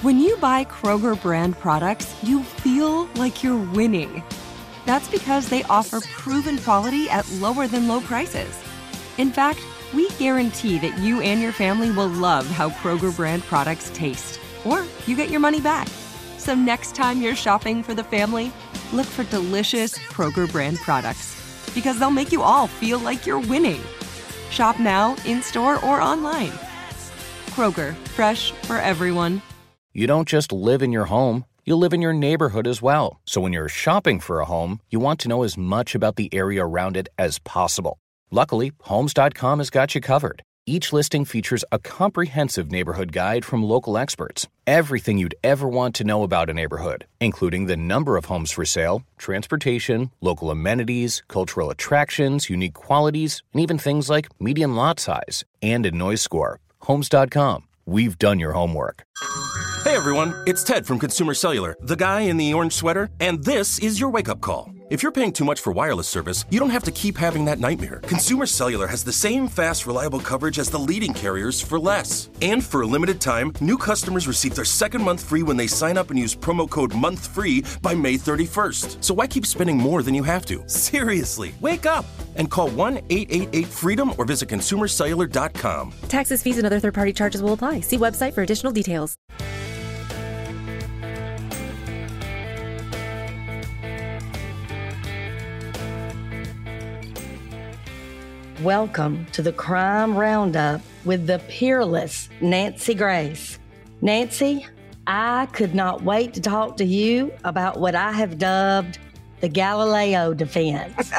When you buy Kroger brand products, you feel like you're winning. That's because they offer proven quality at lower than low prices. In fact, we guarantee that you and your family will love how Kroger brand products taste, or you get your money back. So next time you're shopping for the family, look for delicious Kroger brand products, because they'll make you all feel like you're winning. Shop now, in-store, or online. Kroger, fresh for everyone. You don't just live in your home, you live in your neighborhood as well. So when you're shopping for a home, you want to know as much about the area around it as possible. Luckily, Homes.com has got you covered. Each listing features a comprehensive neighborhood guide from local experts. Everything you'd ever want to know about a neighborhood, including the number of homes for sale, transportation, local amenities, cultural attractions, unique qualities, and even things like median lot size and a noise score. Homes.com. We've done your homework. Hey everyone, it's Ted from Consumer Cellular, the guy in the orange sweater, and this is your wake-up call. If you're paying too much for wireless service, you don't have to keep having that nightmare. Consumer Cellular has the same fast, reliable coverage as the leading carriers for less. And for a limited time, new customers receive their second month free when they sign up and use promo code MONTHFREE by May 31st. So why keep spending more than you have to? Seriously, wake up and call 1-888-FREEDOM or visit consumercellular.com. Taxes, fees, and other third-party charges will apply. See website for additional details. Welcome to the Crime Roundup with the peerless Nancy Grace. Nancy, I could not wait to talk to you about what I have dubbed the Galileo defense.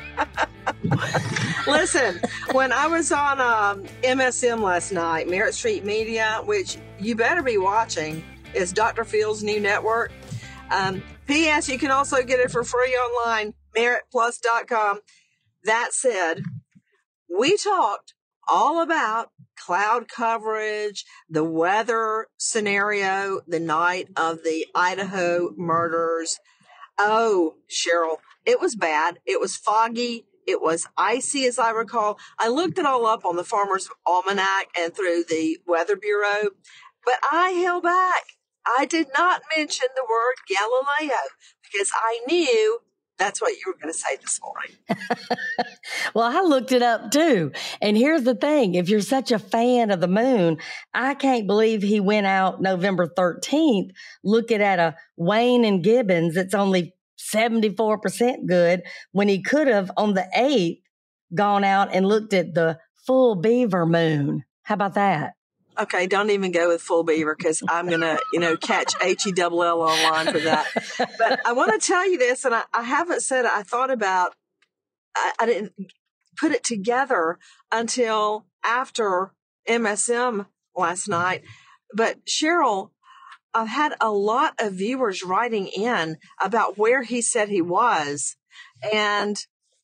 Listen, when I was on MSM last night, Merritt Street Media, which you better be watching, is Dr. Phil's new network. P.S. You can also get it for free online, merrittplus.com. That said, we talked all about cloud coverage, the weather scenario, the night of the Idaho murders. Oh, Cheryl, it was bad. It was foggy. It was icy, as I recall. I looked it all up on the Farmer's Almanac and through the Weather Bureau, but I held back. I did not mention the word Galileo because I knew that's what you were going to say this morning. Well, I looked it up too. And here's the thing. If you're such a fan of the moon, I can't believe he went out November 13th looking at a Wayne and Gibbons that's only 74% good when he could have on the 8th gone out and looked at the full beaver moon. How about that? Okay, don't even go with full beaver because I'm going to, catch HELL online for that. But I want to tell you this, and I haven't said it. I thought about, I didn't put it together until after MSM last night. But Cheryl, I've had a lot of viewers writing in about where he said he was. And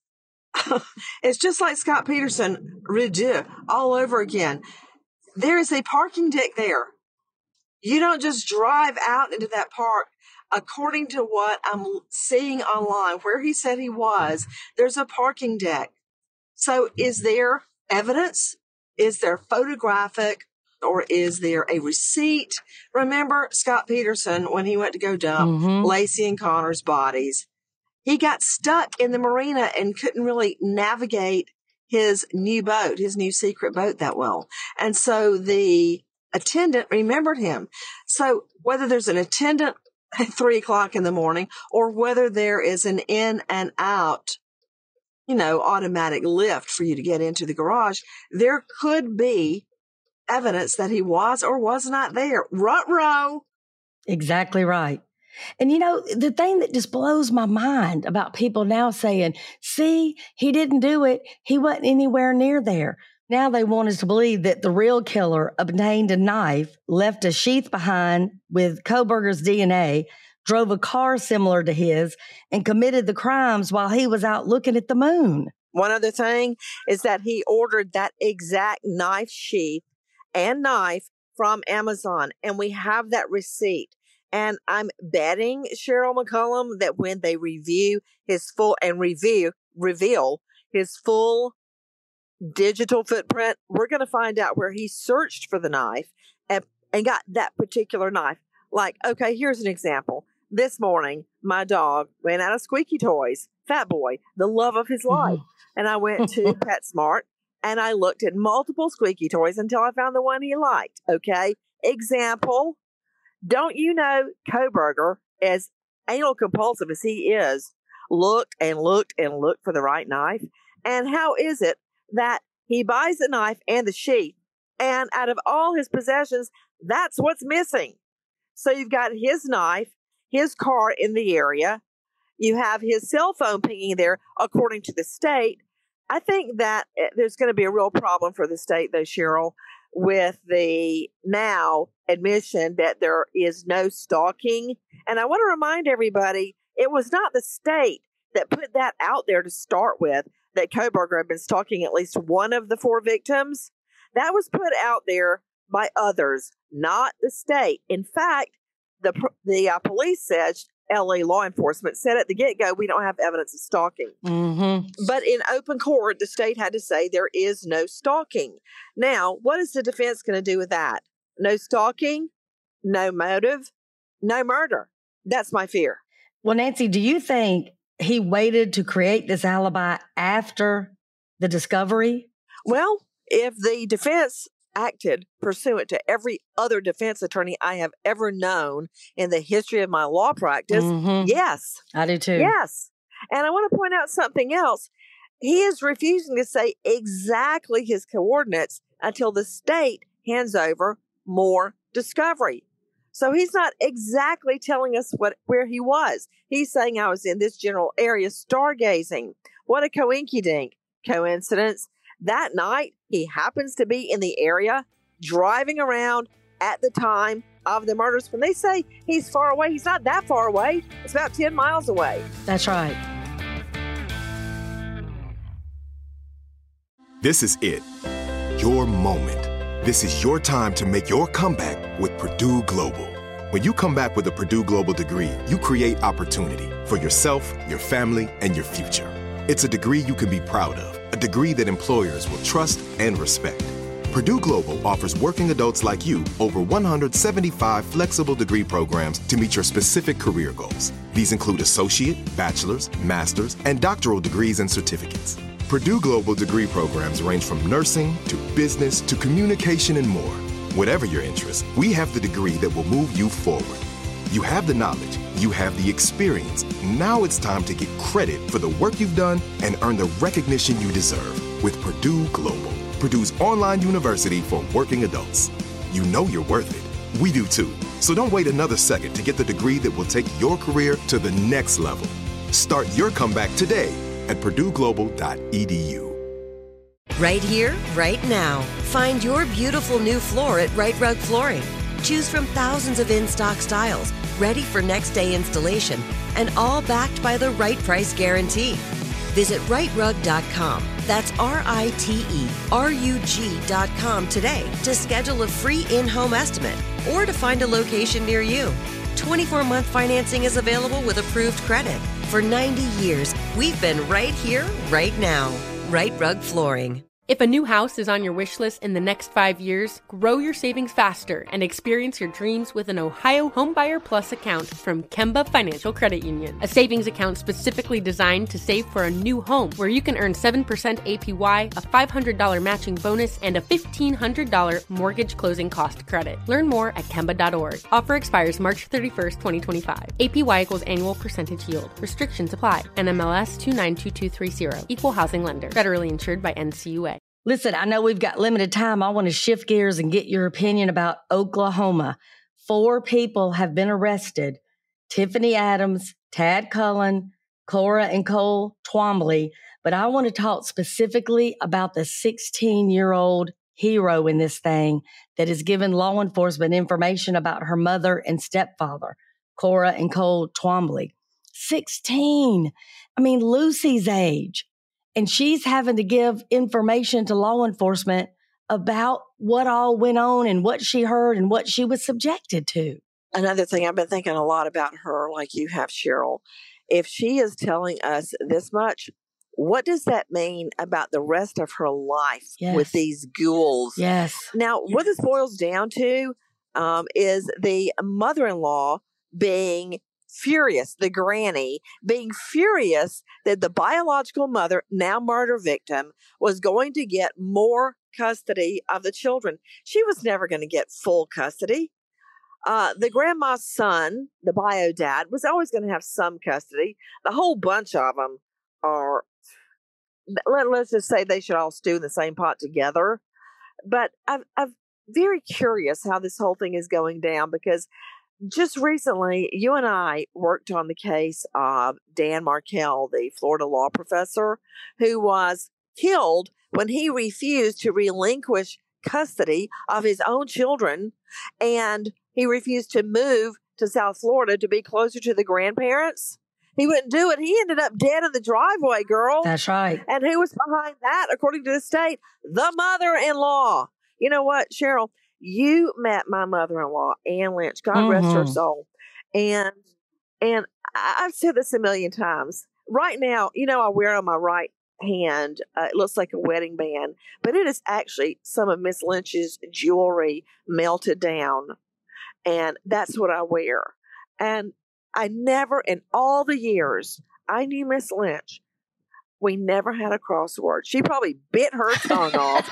it's just like Scott Peterson, Rideau, all over again. There is a parking deck there. You don't just drive out into that park. According to what I'm seeing online, where he said he was, there's a parking deck. So is there evidence? Is there photographic? Or is there a receipt? Remember Scott Peterson, when he went to go dump Lacey and Connor's bodies, he got stuck in the marina and couldn't really navigate his new boat, his new secret boat that well. And so the attendant remembered him. So whether there's an attendant at 3:00 in the morning or whether there is an in and out, automatic lift for you to get into the garage, there could be evidence that he was or was not there. Ruh-roh. Exactly right. And the thing that just blows my mind about people now saying, see, he didn't do it. He wasn't anywhere near there. Now they want us to believe that the real killer obtained a knife, left a sheath behind with Kohberger's DNA, drove a car similar to his, and committed the crimes while he was out looking at the moon. One other thing is that he ordered that exact knife sheath and knife from Amazon, and we have that receipt. And I'm betting, Cheryl McCollum, that when they review his full and reveal his full digital footprint, we're going to find out where he searched for the knife and got that particular knife. Like, okay, here's an example. This morning, my dog ran out of squeaky toys. Fat Boy, the love of his life. And I went to PetSmart and I looked at multiple squeaky toys until I found the one he liked. Okay. Example. Don't you know Kohberger, as anal compulsive as he is, looked and looked and looked for the right knife? And how is it that he buys the knife and the sheath, and out of all his possessions, that's what's missing? So you've got his knife, his car in the area. You have his cell phone pinging there, according to the state. I think that there's going to be a real problem for the state, though, Cheryl, with the now admission that there is no stalking. And I want to remind everybody, it was not the state that put that out there to start with, that Kohberger had been stalking at least one of the 4 victims. That was put out there by others, not the state. In fact, the police said, LA law enforcement said at the get-go, we don't have evidence of stalking. But in open court, the state had to say there is no stalking. Now, what is the defense going to do with that? No stalking, no motive, no murder. That's my fear. Well, Nancy, do you think he waited to create this alibi after the discovery? Well, if the defense acted pursuant to every other defense attorney I have ever known in the history of my law practice, yes. I do too. Yes. And I want to point out something else. He is refusing to say exactly his coordinates until the state hands over more discovery. So he's not exactly telling us where he was. He's saying, I was in this general area stargazing. What a coinky-dink. Coincidence. That night, he happens to be in the area, driving around at the time of the murders. When they say he's far away, he's not that far away. It's about 10 miles away. That's right. This is it. Your moment. This is your time to make your comeback with Purdue Global. When you come back with a Purdue Global degree, you create opportunity for yourself, your family, and your future. It's a degree you can be proud of, a degree that employers will trust and respect. Purdue Global offers working adults like you over 175 flexible degree programs to meet your specific career goals. These include associate, bachelor's, master's, and doctoral degrees and certificates. Purdue Global degree programs range from nursing to business to communication and more. Whatever your interest, we have the degree that will move you forward. You have the knowledge, you have the experience. Now it's time to get credit for the work you've done and earn the recognition you deserve with Purdue Global, Purdue's online university for working adults. You know you're worth it. We do too. So don't wait another second to get the degree that will take your career to the next level. Start your comeback today at purdueglobal.edu. Right here, right now. Find your beautiful new floor at Right Rug Flooring. Choose from thousands of in-stock styles, ready for next day installation, and all backed by the right price guarantee. Visit rightrug.com. That's RITERUG.com today to schedule a free in-home estimate or to find a location near you. 24-month financing is available with approved credit. For 90 years, we've been right here, right now. Right Rug Flooring. If a new house is on your wish list in the next 5 years, grow your savings faster and experience your dreams with an Ohio Homebuyer Plus account from Kemba Financial Credit Union. A savings account specifically designed to save for a new home where you can earn 7% APY, a $500 matching bonus, and a $1,500 mortgage closing cost credit. Learn more at Kemba.org. Offer expires March 31st, 2025. APY equals annual percentage yield. Restrictions apply. NMLS 292230. Equal housing lender. Federally insured by NCUA. Listen, I know we've got limited time. I want to shift gears and get your opinion about Oklahoma. 4 people have been arrested. Tiffany Adams, Tad Cullen, Cora and Cole Twombly. But I want to talk specifically about the 16-year-old hero in this thing that has given law enforcement information about her mother and stepfather, Cora and Cole Twombly. 16. I mean, Lucy's age. And she's having to give information to law enforcement about what all went on and what she heard and what she was subjected to. Another thing, I've been thinking a lot about her, like you have, Cheryl. If she is telling us this much, what does that mean about the rest of her life with these ghouls? Yes. Now, what this boils down to, is the mother-in-law being furious, the granny being furious that the biological mother, now murder victim, was going to get more custody of the children. She was never going to get full custody. The grandma's son, the bio dad, was always going to have some custody. The whole bunch of them are, let's just say they should all stew in the same pot together. But I'm very curious how this whole thing is going down, because just recently, you and I worked on the case of Dan Markell, the Florida law professor, who was killed when he refused to relinquish custody of his own children, and he refused to move to South Florida to be closer to the grandparents. He wouldn't do it. He ended up dead in the driveway, girl. That's right. And who was behind that, according to the state? The mother-in-law. You know what, Cheryl? You met my mother-in-law, Ann Lynch. God rest her soul. And I've said this a million times. Right now, you know, I wear on my right hand, it looks like a wedding band, but it is actually some of Miss Lynch's jewelry melted down. And that's what I wear. And I never, in all the years I knew Miss Lynch, we never had a crossword. She probably bit her tongue off.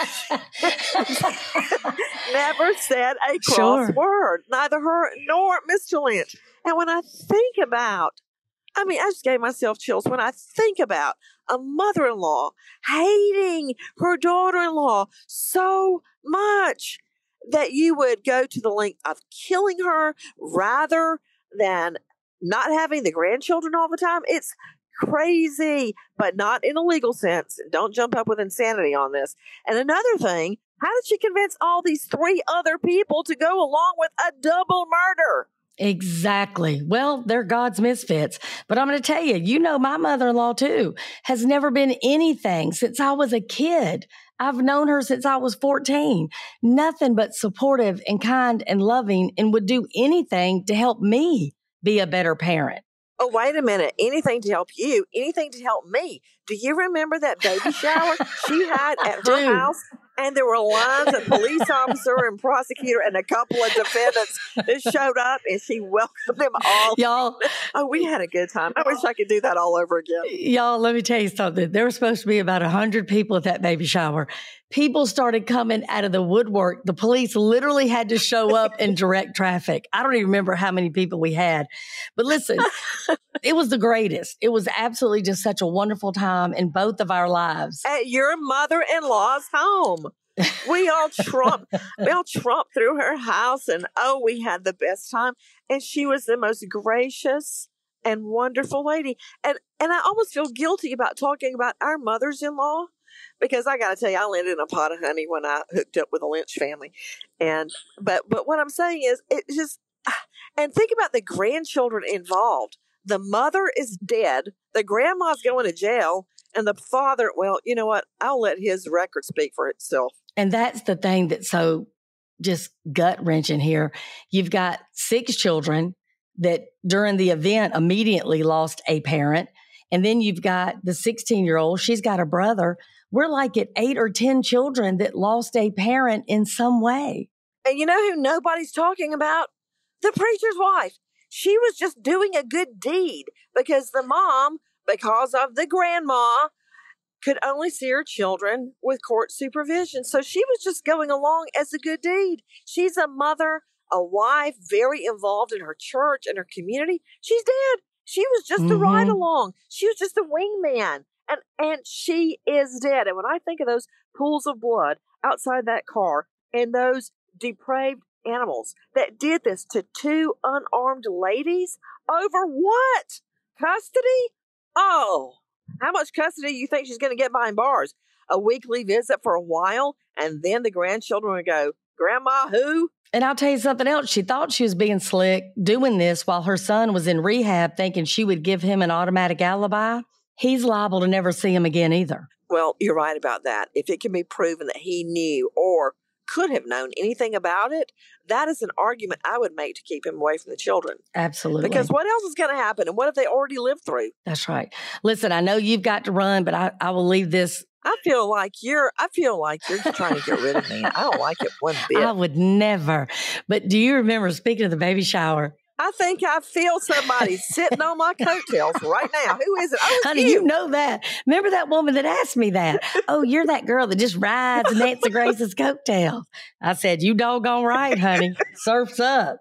Never said a crossword. Neither her nor Mr. Lynch. And when I think about, I just gave myself chills when I think about a mother-in-law hating her daughter-in-law so much that you would go to the length of killing her rather than not having the grandchildren all the time. It's crazy, but not in a legal sense. Don't jump up with insanity on this. And another thing, how did she convince all these 3 other people to go along with a double murder? Exactly. Well, they're God's misfits. But I'm going to tell you, you know, my mother-in-law too has never been anything since I was a kid. I've known her since I was 14. Nothing but supportive and kind and loving, and would do anything to help me be a better parent. Oh, wait a minute. Anything to help you, anything to help me. Do you remember that baby shower she had at her house? And there were lines of police officer and prosecutor and a couple of defendants that showed up, and she welcomed them all. Y'all. Oh, we had a good time. I wish I could do that all over again. Y'all, let me tell you something. There were supposed to be about 100 people at that baby shower. People started coming out of the woodwork. The police literally had to show up and direct traffic. I don't even remember how many people we had. But listen, it was the greatest. It was absolutely just such a wonderful time in both of our lives. At your mother-in-law's home. We all trumped through her house, and we had the best time. And she was the most gracious and wonderful lady. And I almost feel guilty about talking about our mothers-in-law, because I got to tell you, I landed in a pot of honey when I hooked up with the Lynch family. But what I'm saying is, it just, and think about the grandchildren involved. The mother is dead. The grandma's going to jail. And the father, well, you know what? I'll let his record speak for itself. And that's the thing that's so just gut-wrenching here. You've got 6 children that during the event immediately lost a parent. And then you've got the 16-year-old. She's got a brother. We're like at 8 or 10 children that lost a parent in some way. And you know who nobody's talking about? The preacher's wife. She was just doing a good deed because the mom, because of the grandma, could only see her children with court supervision. So she was just going along as a good deed. She's a mother, a wife, very involved in her church and her community. She's dead. She was just a ride along. She was just a wingman. And she is dead. And when I think of those pools of blood outside that car and those depraved animals that did this to 2 unarmed ladies over what? Custody? Oh, how much custody do you think she's going to get behind bars? A weekly visit for a while, and then the grandchildren would go, Grandma who? And I'll tell you something else. She thought she was being slick doing this while her son was in rehab, thinking she would give him an automatic alibi. He's liable to never see him again either. Well, you're right about that. If it can be proven that he knew or could have known anything about it, that is an argument I would make to keep him away from the children. Absolutely. Because what else is going to happen? And what if they already lived through? That's right. Listen, I know you've got to run, but I will leave this I feel like you're just trying to get rid of me. I don't like it one bit. I would never. But do you remember, speaking of the baby shower? I think I feel somebody sitting on my coattails right now. Who is it? Oh, it's honey, you know that. Remember that woman that asked me that? Oh, you're that girl that just rides Nancy Grace's coattails. I said, you doggone right, honey. Surf's up.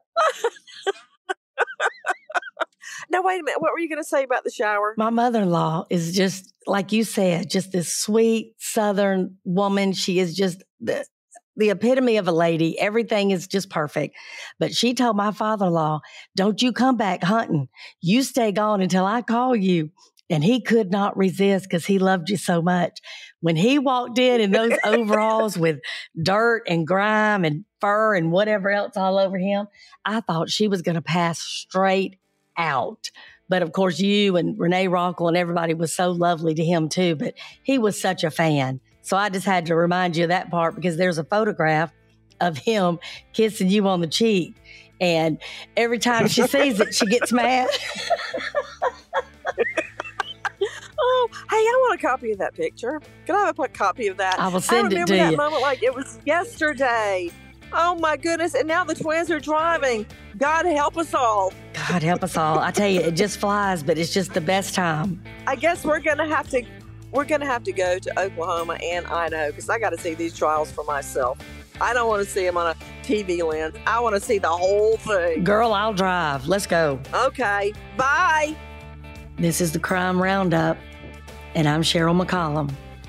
Now, wait a minute. What were you going to say about the shower? My mother-in-law is just, like you said, just this sweet Southern woman. She is just the epitome of a lady. Everything is just perfect. But she told my father-in-law, don't you come back hunting. You stay gone until I call you. And he could not resist because he loved you so much. When he walked in those overalls with dirt and grime and fur and whatever else all over him, I thought she was going to pass straight out. But of course, you and Renee Rockwell and everybody was so lovely to him too. But he was such a fan. So I just had to remind you of that part because there's a photograph of him kissing you on the cheek. And every time she sees it, she gets mad. Oh, hey, I want a copy of that picture. Can I have a copy of that? I will send it to you. I remember that moment like it was yesterday. Oh, my goodness. And now the twins are driving. God help us all. God help us all. I tell you, it just flies, but it's just the best time. I guess we're going to have to go to Oklahoma and Idaho because I got to see these trials for myself. I don't want to see them on a TV lens. I want to see the whole thing. Girl, I'll drive. Let's go. Okay. Bye. This is the Crime Roundup, and I'm Cheryl McCollum.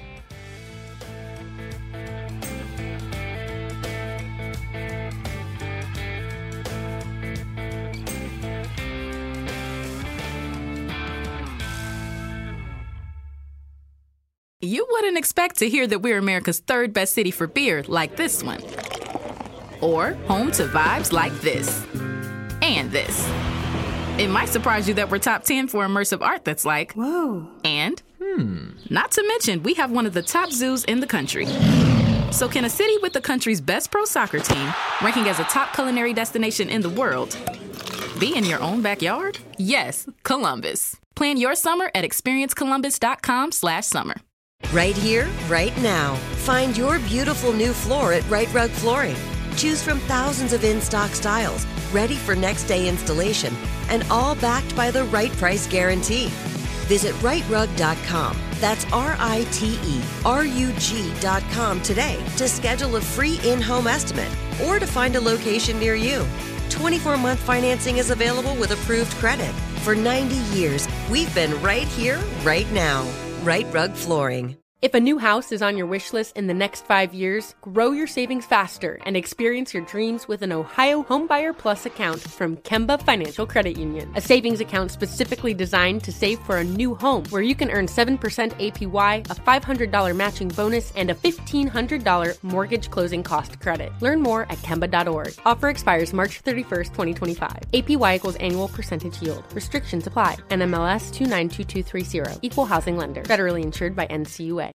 You wouldn't expect to hear that we're America's third best city for beer like this one. Or home to vibes like this. And this. It might surprise you that we're top 10 for immersive art that's like, whoa. And, not to mention, we have one of the top zoos in the country. So can a city with the country's best pro soccer team, ranking as a top culinary destination in the world, be in your own backyard? Yes, Columbus. Plan your summer at experiencecolumbus.com/summer. Right here, right now. Find your beautiful new floor at Right Rug Flooring. Choose from thousands of in-stock styles, ready for next day installation, and all backed by the right price guarantee. Visit rightrug.com. That's RITERUG.com today to schedule a free in-home estimate or to find a location near you. 24-month financing is available with approved credit. For 90 years, we've been right here, right now. Right Rug Flooring. If a new house is on your wish list in the next 5 years, grow your savings faster and experience your dreams with an Ohio Homebuyer Plus account from Kemba Financial Credit Union. A savings account specifically designed to save for a new home where you can earn 7% APY, a $500 matching bonus, and a $1,500 mortgage closing cost credit. Learn more at Kemba.org. Offer expires March 31st, 2025. APY equals annual percentage yield. Restrictions apply. NMLS 292230. Equal housing lender. Federally insured by NCUA.